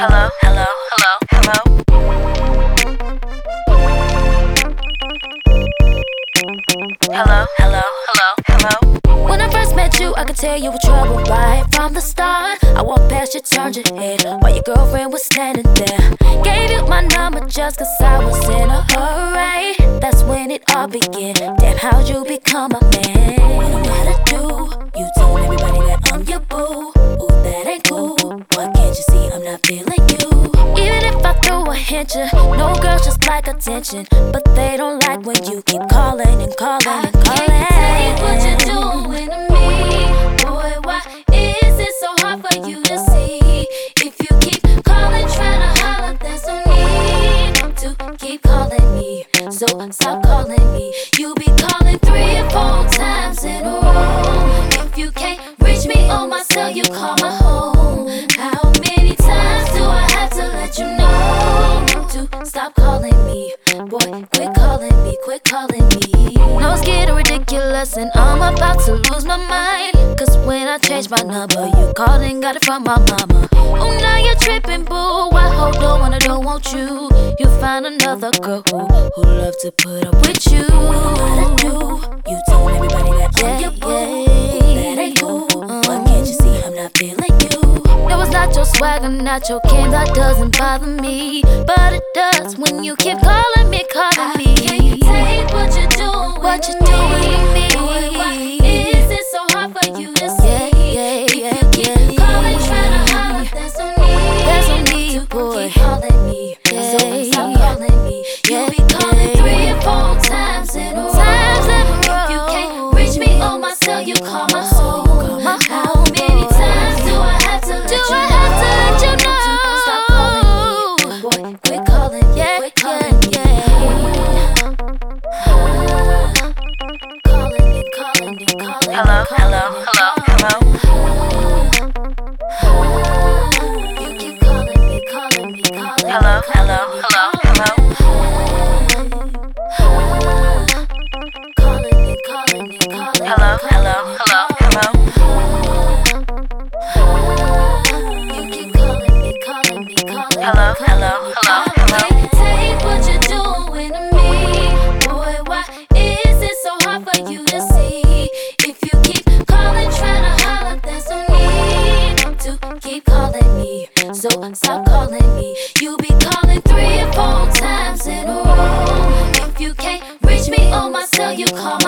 Hello, hello, hello, hello. Hello, hello, hello, hello. When I first met you, I could tell you were trouble right from the start. I walked past you, turned your head while your girlfriend was standing there. Gave you my number just cause I was in a hurry. That's when it all began. Damn, how'd you become a man? What am I to do? You told everybody that I'm your boo. Ooh, that ain't cool. Why can't you see I'm not feeling you? Even if I threw a hint, you know girls just like attention, but they don't like when you keep calling and calling and calling. I can't take what you're doing to me. Boy, why is it so hard for you to see? If you keep calling, trying to holler, there's no need to keep calling me. So stop calling me. You be calling 3 or 4 times in a row. If you can't reach me on my cell, you call my home. How many times do I have to let you know to stop calling me? Boy, quit calling me, quit calling me. No, it's getting ridiculous and I'm about to lose my mind. Cause when I changed my number, you called and got it from my mama. Oh, now you're tripping, boo. I hold on when I don't want you. You find another girl who love to put up with you. What I do? You told everybody that I'm your boo. That ain't cool. Why can't you see I'm not feeling you? No, it's not your swagger, not your game, that doesn't bother me. But it does when you keep calling me, calling me. Can't take what you're doing. What you doing to me? Boy, why is it so hard for you to see? If you keep calling, trying to holler, there's no need. There's no need, to boy. keep calling me. So stop calling me. You be calling 3 or 4 times in a row. If you can't reach me on my cell, you call my home. How many times do I have to let you know? Stop calling me. Boy, quit calling me. Quit calling me. Calling me. Hello, hello, hello, hello. You keep calling me, calling me. Hello, hello, hello, hello. Calling me. Hello, hello, hello, hello. You keep calling me. Hello, hello, hello, hello. Can't take what you're doing to me. Boy, why is it so hard for you to see? If you keep calling, trying to holler, there's no need to keep calling me. So stop calling me. You be calling 3 or 4 times in a row. If you can't reach me on my cell, you call